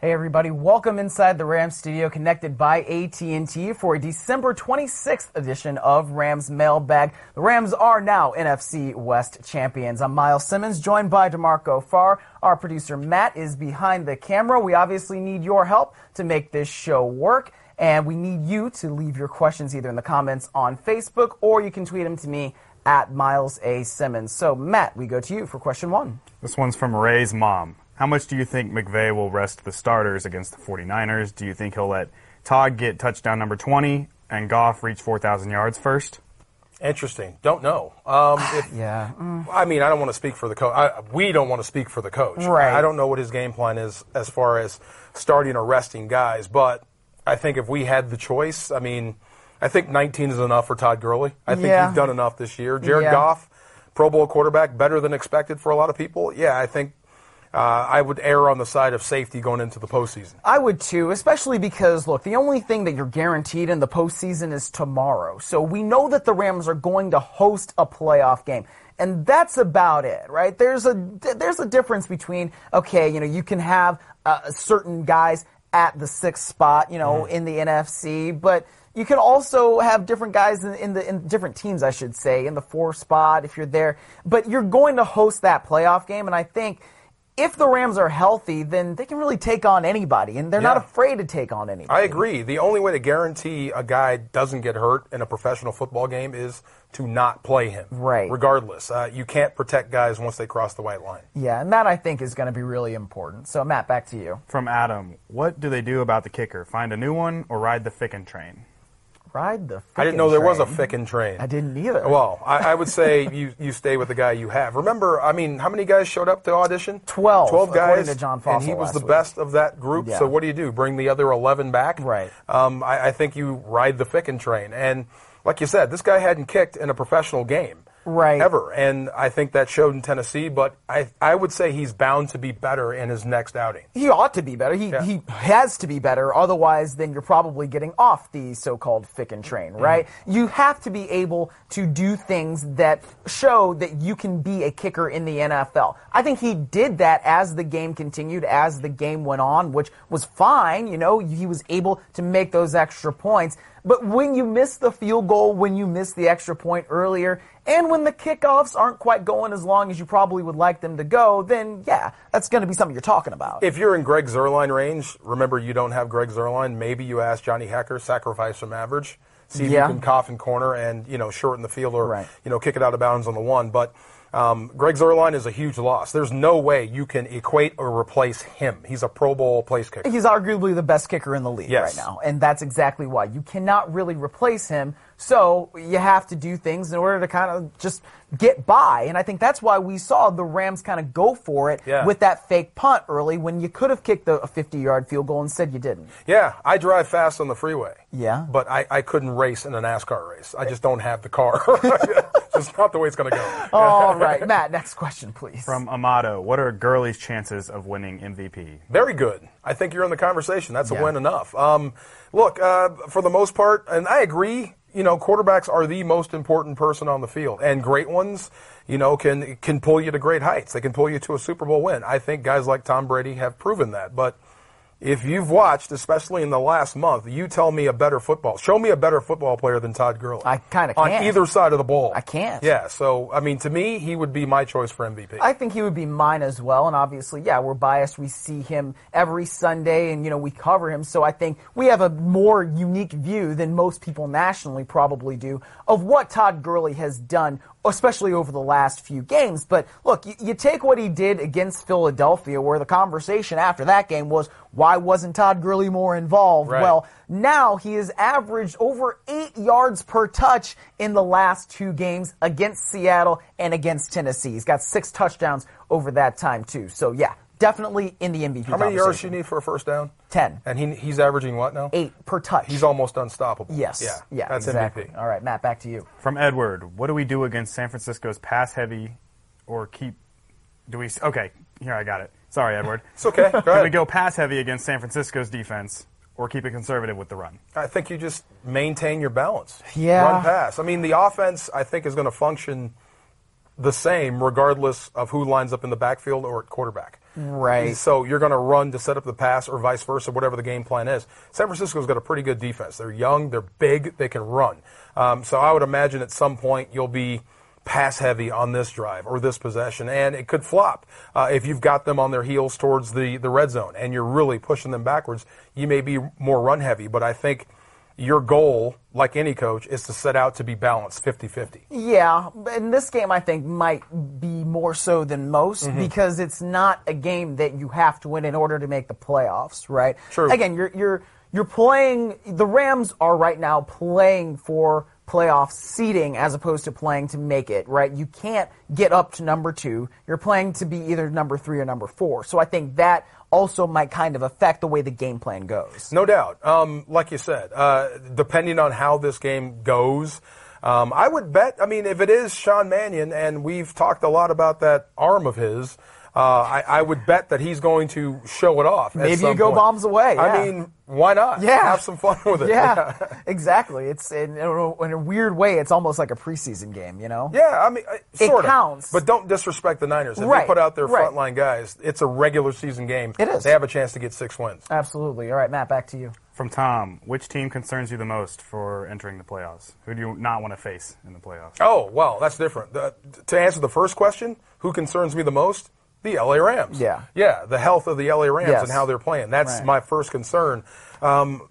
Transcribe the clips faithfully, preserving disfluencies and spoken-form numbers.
Hey everybody, welcome inside the Rams studio connected by A T and T for a December twenty-sixth edition of Rams Mailbag. The Rams are now N F C West champions. I'm Miles Simmons, joined by DeMarco Farr. Our producer Matt is behind the camera. We obviously need your help to make this show work, and we need you to leave your questions either in the comments on Facebook or you can tweet them to me at Miles A. Simmons. So Matt, we go to you for question one. This one's from Ray's mom. How much do you think McVay will rest the starters against the forty-niners? Do you think he'll let Todd get touchdown number twenty and Goff reach four thousand yards first? Interesting. Don't know. Um, if, yeah. Mm. I mean, I don't want to speak for the coach. We don't want to speak for the coach. Right. I don't know what his game plan is as far as starting or resting guys, but I think if we had the choice, I mean, I think nineteen is enough for Todd Gurley. I think yeah. he's done enough this year. Jared yeah. Goff, Pro Bowl quarterback, better than expected for a lot of people. Yeah, I think Uh, I would err on the side of safety going into the postseason. I would too, especially because, look, the only thing that you're guaranteed in the postseason is tomorrow. So we know that the Rams are going to host a playoff game. And that's about it, right? There's a, there's a difference between, okay, you know, you can have uh, certain guys at the sixth spot, you know, mm-hmm. in the N F C, but you can also have different guys in, in the in different teams, I should say, in the four spot if you're there. But you're going to host that playoff game, and I think if the Rams are healthy, then they can really take on anybody, and they're yeah. not afraid to take on anybody. I agree. The only way to guarantee a guy doesn't get hurt in a professional football game is to not play him. Right. Regardless. Uh, you can't protect guys once they cross the white line. Yeah, and that, I think, is going to be really important. So, Matt, back to you. From Adam, what do they do about the kicker? Find a new one or ride the Ficken train? Ride the Ficken I didn't know there train. was a Ficken train. I didn't either. Well, I, I would say you, you stay with the guy you have. Remember, I mean, how many guys showed up to audition? Twelve. Twelve guys. According to John Fossil and he was last the week. best of that group. Yeah. So what do you do? Bring the other eleven back? Right. Um, I, I think you ride the Ficken train. And like you said, this guy hadn't kicked in a professional game. Right. Ever. And I think that showed in Tennessee, but I I would say he's bound to be better in his next outing. He ought to be better. He yeah. he has to be better. Otherwise, then you're probably getting off the so-called Ficken train, right? Mm-hmm. You have to be able to do things that show that you can be a kicker in the N F L. I think he did that as the game continued, as the game went on, which was fine. You know, he was able to make those extra points. But when you miss the field goal, when you miss the extra point earlier, and when the kickoffs aren't quite going as long as you probably would like them to go, then, yeah, that's going to be something you're talking about. If you're in Greg Zuerlein range, remember you don't have Greg Zuerlein, maybe you ask Johnny Hekker, sacrifice some average, see if yeah. you can cough in corner and, you know, shorten the field or, right. you know, kick it out of bounds on the one. But Um, Greg Zuerlein is a huge loss. There's no way you can equate or replace him. He's a Pro Bowl place kicker. He's arguably the best kicker in the league yes. right now, and that's exactly why. You cannot really replace him, so you have to do things in order to kind of just get by, and I think that's why we saw the Rams kind of go for it yeah. with that fake punt early when you could have kicked a fifty-yard field goal. Instead, you didn't. Yeah, I drive fast on the freeway. Yeah. But I, I couldn't race in a NASCAR race. I just don't have the car. It's just not the way it's going to go. All right, Matt, next question, please. From Amato, what are Gurley's chances of winning M V P? Very good. I think you're in the conversation. That's a yeah. win enough. Um, look, uh, for the most part, and I agree, you know, quarterbacks are the most important person on the field. And great ones, you know, can can pull you to great heights. They can pull you to a Super Bowl win. I think guys like Tom Brady have proven that. But if you've watched, especially in the last month, you tell me a better football. Show me a better football player than Todd Gurley. I kind of can't. On either side of the ball. I can't. Yeah, so, I mean, to me, he would be my choice for M V P. I think he would be mine as well, and obviously, yeah, we're biased. We see him every Sunday, and, you know, we cover him, so I think we have a more unique view than most people nationally probably do of what Todd Gurley has done, especially over the last few games. But, look, you, you take what he did against Philadelphia, where the conversation after that game was, why wasn't Todd Gurley more involved? Right. Well, now he has averaged over eight yards per touch in the last two games against Seattle and against Tennessee. He's got six touchdowns over that time, too. So, yeah, definitely in the M V P How many yards do conversation. you need for a first down? Ten. And he he's averaging what now? Eight per touch. He's almost unstoppable. Yes. Yeah, Yeah, that's exactly. M V P. All right, Matt, back to you. From Edward, what do we do against San Francisco's pass-heavy or keep – do we – okay, here, I got it. Sorry, Edward. It's okay. Go Do ahead. we go pass-heavy against San Francisco's defense or keep it conservative with the run? I think you just maintain your balance. Yeah. Run pass. I mean, the offense, I think, is going to function the same regardless of who lines up in the backfield or at quarterback. Right. So you're going to run to set up the pass or vice versa, whatever the game plan is. San Francisco's got a pretty good defense. They're young, they're big, they can run. Um, so I would imagine at some point you'll be pass heavy on this drive or this possession, and it could flop. Uh, if you've got them on their heels towards the, the red zone and you're really pushing them backwards, you may be more run heavy. But I think your goal, like any coach, is to set out to be balanced fifty-fifty. Yeah, and this game I think might be more so than most mm-hmm. because it's not a game that you have to win in order to make the playoffs, right? True. Again, you're you're you're playing. The Rams are right now playing for playoff seeding as opposed to playing to make it, right? You can't get up to number two. You're playing to be either number three or number four. So I think that also might kind of affect the way the game plan goes. No doubt. Um, like you said, uh, depending on how this game goes, um, I would bet, I mean, if it is Sean Mannion, and we've talked a lot about that arm of his, uh, I, I would bet that he's going to show it off. Maybe at some you go point. bombs away. Yeah. I mean, why not? Yeah. Have some fun with it. Yeah, yeah. Exactly. It's in, in a weird way, it's almost like a preseason game, you know? Yeah, I mean, sort it counts. Of. But don't disrespect the Niners. If right. they put out their right. frontline guys, it's a regular season game. It is. They have a chance to get six wins. Absolutely. All right, Matt, back to you. From Tom, which team concerns you the most for entering the playoffs? Who do you not want to face in the playoffs? Oh, well, that's different. The, to answer the first question, who concerns me the most? The L A Rams. Yeah. Yeah, the health of the L A Rams yes. and how they're playing. That's right. my first concern. Um,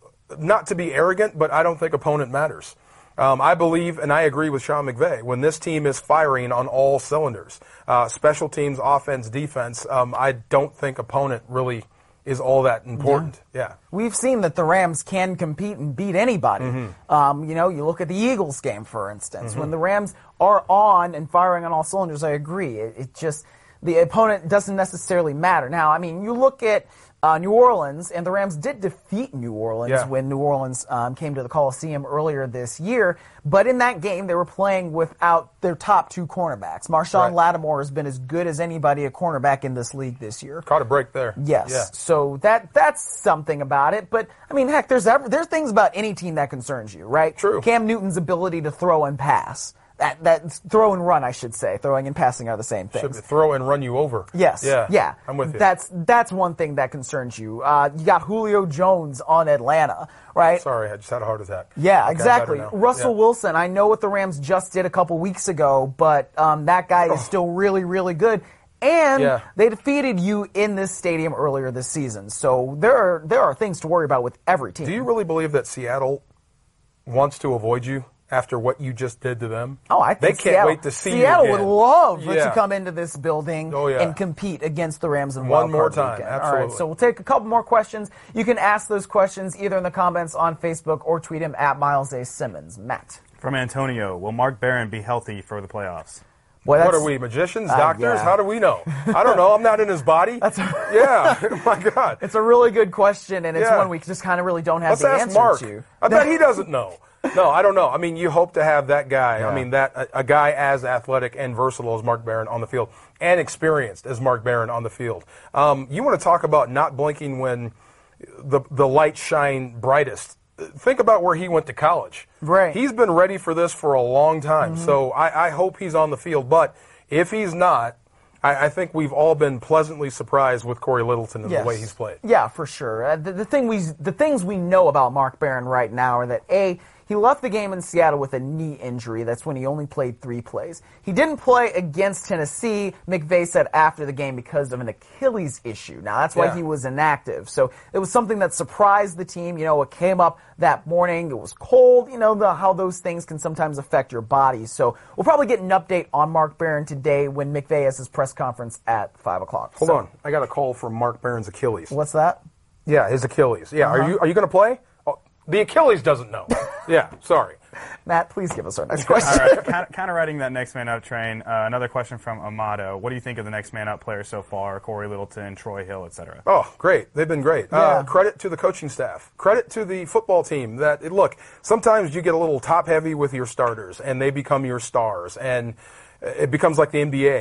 not to be arrogant, but I don't think opponent matters. Um, I believe, and I agree with Sean McVay, when this team is firing on all cylinders, uh, special teams, offense, defense, um, I don't think opponent really is all that important. Yeah. yeah. We've seen that the Rams can compete and beat anybody. Mm-hmm. Um, you know, you look at the Eagles game, for instance. Mm-hmm. When the Rams are on and firing on all cylinders, I agree. It, it just, the opponent doesn't necessarily matter. Now, I mean, you look at uh, New Orleans, and the Rams did defeat New Orleans yeah. when New Orleans um, came to the Coliseum earlier this year. But in that game, they were playing without their top two cornerbacks. Marshawn right. Lattimore has been as good as anybody a cornerback in this league this year. Caught a break there. Yes. Yeah. So that that's something about it. But, I mean, heck, there's ever, there's things about any team that concerns you, right? True. Cam Newton's ability to throw and pass. That, that throw and run, I should say. Throwing and passing are the same things. Should throw and run you over. Yes. Yeah. Yeah. I'm with you. That's that's one thing that concerns you. Uh, you got Julio Jones on Atlanta, right? Sorry, I just had a heart attack. Yeah, Okay, exactly. better now. Russell Yeah. Wilson, I know what the Rams just did a couple weeks ago, but um, that guy is still really, really good. And Yeah. they defeated you in this stadium earlier this season. So there are there are things to worry about with every team. Do you really believe that Seattle wants to avoid you after what you just did to them? Oh, I think they can't Seattle, wait to see Seattle you again. would love Yeah. to come into this building Oh, yeah. and compete against the Rams in One Wild more Card time, Weekend. All right, absolutely. so we'll take a couple more questions. You can ask those questions either in the comments on Facebook or tweet him at Miles A. Simmons. Matt. From Antonio, will Mark Barron be healthy for the playoffs? Boy, What that's- are we, magicians, Uh, doctors? yeah. How do we know? I don't know. I'm not in his body. That's yeah. My God. It's a really good question, and it's Yeah. one we just kind of really don't have Let's the ask answer Mark. to. I bet he doesn't know. No, I don't know. I mean, you hope to have that guy. Yeah. I mean, that a, a guy as athletic and versatile as Mark Barron on the field, and experienced as Mark Barron on the field. Um, you want to talk about not blinking when the the lights shine brightest? Think about where he went to college. Right. He's been ready for this for a long time. Mm-hmm. So I, I hope he's on the field. But if he's not, I, I think we've all been pleasantly surprised with Corey Littleton and Yes. the way he's played. Yeah, for sure. Uh, the, the thing we, the things we know about Mark Barron right now are that A, he left the game in Seattle with a knee injury. That's when he only played three plays. He didn't play against Tennessee, McVay said after the game, because of an Achilles issue. Now, that's why Yeah. he was inactive. So it was something that surprised the team. You know, it came up that morning. It was cold. You know, the, how those things can sometimes affect your body. So we'll probably get an update on Mark Barron today when McVay has his press conference at five o'clock. Hold So, on. I got a call from Mark Barron's Achilles. What's that? Yeah, his Achilles. Yeah, Uh-huh. are you are you going to play? Oh, the Achilles doesn't know. Yeah, sorry. Matt, please give us our next All question. right, kind, kind of riding that next man up train. Uh, another question from Amato. What do you think of the next man up players so far? Corey Littleton, Troy Hill, et cetera. Oh, great. They've been great. Yeah. Uh, credit to the coaching staff. Credit to the football team. That look, sometimes you get a little top heavy with your starters, and they become your stars, and it becomes like the N B A.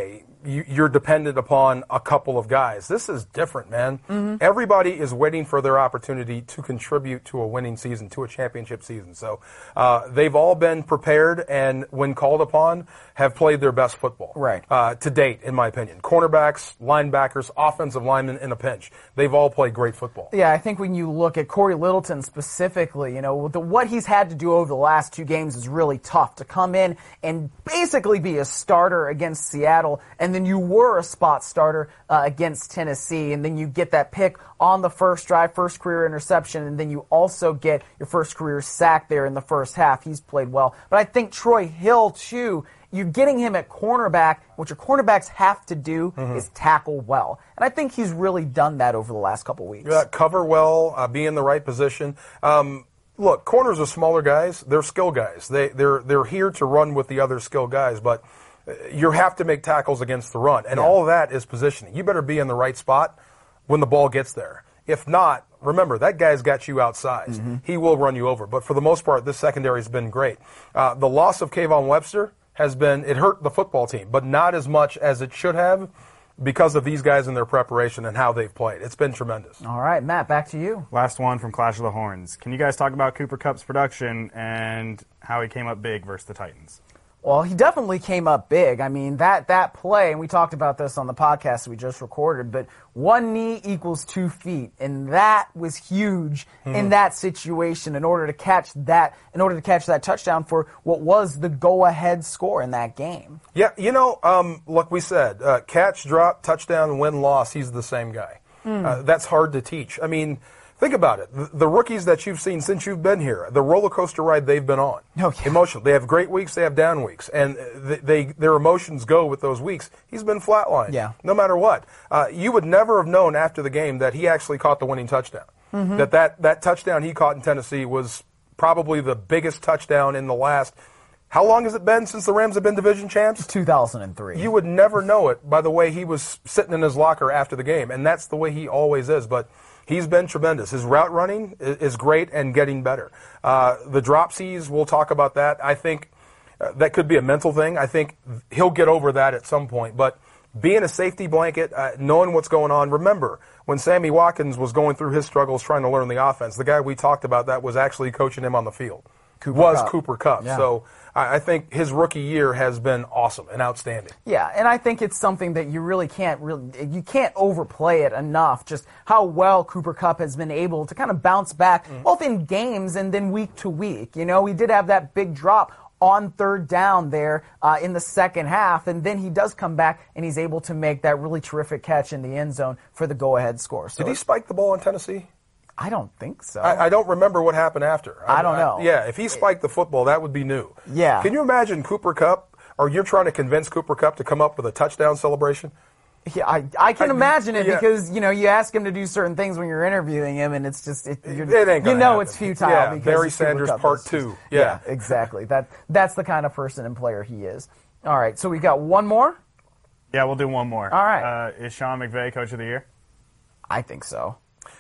you, you're dependent upon a couple of guys. This is different, man. Mm-hmm. Everybody is waiting for their opportunity to contribute to a winning season, to a championship season. So uh, they've all been prepared and, when called upon, have played their best football. Right. Uh, to date, in my opinion. Cornerbacks, linebackers, offensive linemen in a pinch. They've all played great football. Yeah, I think when you look at Corey Littleton specifically, you know, the, what he's had to do over the last two games is really tough. To come in and basically be a starter against Seattle, and then you were a spot starter uh, against Tennessee, and then you get that pick on the first drive, first career interception, and then you also get your first career sack there in the first half. He's played well. But I think Troy Hill, too, you're getting him at cornerback. What your cornerbacks have to do mm-hmm. is tackle well. And I think he's really done that over the last couple weeks. Yeah, cover well, uh, be in the right position. Um, look, corners are smaller guys. They're skill guys. They, they're, they're here to run with the other skill guys, but you have to make tackles against the run. And yeah. all of that is positioning. You better be in the right spot when the ball gets there. If not, remember, that guy's got you outsized. Mm-hmm. He will run you over. But for the most part, this secondary has been great. Uh, the loss of Kayvon Webster has been, it hurt the football team, but not as much as it should have because of these guys and their preparation and how they've played. It's been tremendous. All right, Matt, back to you. Last one from Clash of the Horns. Can you guys talk about Cooper Kupp's production and how he came up big versus the Titans? Well, he definitely came up big. I mean, that, that play, and we talked about this on the podcast we just recorded, but one knee equals two feet, and that was huge mm-hmm. in that situation in order to catch that, in order to catch that touchdown for what was the go-ahead score in that game. Yeah, you know, um, like we said, uh, catch, drop, touchdown, win, loss, he's the same guy. Mm. Uh, that's hard to teach. I mean, think about it. The, the rookies that you've seen since you've been here, the roller coaster ride they've been on, oh, yeah. emotional. They have great weeks, they have down weeks, and they, they their emotions go with those weeks. He's been flatlined, yeah. no matter what. Uh, you would never have known after the game that he actually caught the winning touchdown. Mm-hmm. That, that that touchdown he caught in Tennessee was probably the biggest touchdown in the last. How long has it been since the Rams have been division champs? two thousand three. You would never know it by the way he was sitting in his locker after the game, and that's the way he always is. But he's been tremendous. His route running is great and getting better. Uh, the dropsies, we'll talk about that. I think uh, that could be a mental thing. I think he'll get over that at some point. But being a safety blanket, uh, knowing what's going on. Remember, when Sammy Watkins was going through his struggles trying to learn the offense, the guy we talked about that was actually coaching him on the field. Cooper was Kupp. Cooper Kupp. Yeah. So I think his rookie year has been awesome and outstanding. Yeah, and I think it's something that you really can't really you can't overplay it enough. Just how well Cooper Kupp has been able to kind of bounce back, mm-hmm. both in games and then week to week. You know, he did have that big drop on third down there uh, in the second half, and then he does come back and he's able to make that really terrific catch in the end zone for the go-ahead score. So did he spike the ball in Tennessee? I don't think so. I, I don't remember what happened after. I, I don't know. I, yeah, if he spiked the football, that would be new. Yeah. Can you imagine Cooper Kupp, or you're trying to convince Cooper Kupp to come up with a touchdown celebration? Yeah, I, I can I, imagine it yeah. because, you know, you ask him to do certain things when you're interviewing him, and it's just, it, you're, it ain't you know happen. it's futile. Yeah, because Barry Cooper Sanders Kupp part is two. Just, yeah. yeah, exactly. That That's the kind of person and player he is. All right, so we got one more? Yeah, we'll do one more. All right. Uh, is Sean McVay Coach of the Year? I think so.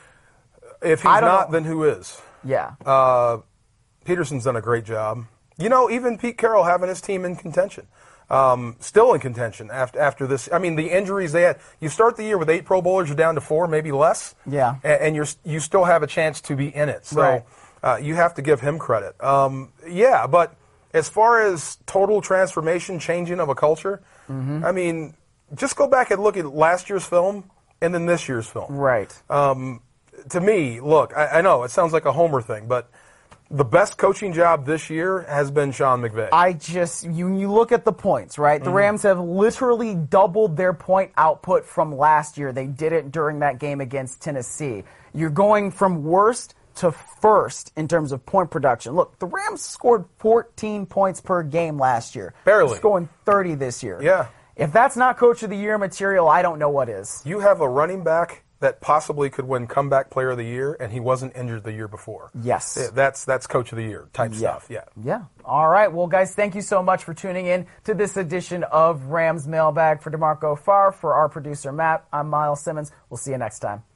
If he's I don't not, know. then who is? Yeah. Uh, Peterson's done a great job. You know, even Pete Carroll having his team in contention. Um, still in contention after after this. I mean, the injuries they had. You start the year with eight Pro Bowlers, you're down to four, maybe less. Yeah. And, and you're you still have a chance to be in it. So Right. uh, you have to give him credit. Um, yeah, but as far as total transformation, changing of a culture, mm-hmm. I mean, just go back and look at last year's film and then this year's film. Right. Um, to me, look, I, I know it sounds like a homer thing, but the best coaching job this year has been Sean McVay. I just, you, you look at the points, right? The mm-hmm. Rams have literally doubled their point output from last year. They did it during that game against Tennessee. You're going from worst to first in terms of point production. Look, the Rams scored fourteen points per game last year. Barely. They're scoring thirty this year. Yeah. If that's not Coach of the Year material, I don't know what is. You have a running back that possibly could win Comeback Player of the Year, and he wasn't injured the year before. Yes. Yeah, that's that's Coach of the Year type Yeah. stuff. Yeah. Yeah. All right. Well, guys, thank you so much for tuning in to this edition of Rams Mailbag. For DeMarco Farr, for our producer Matt, I'm Miles Simmons. We'll see you next time.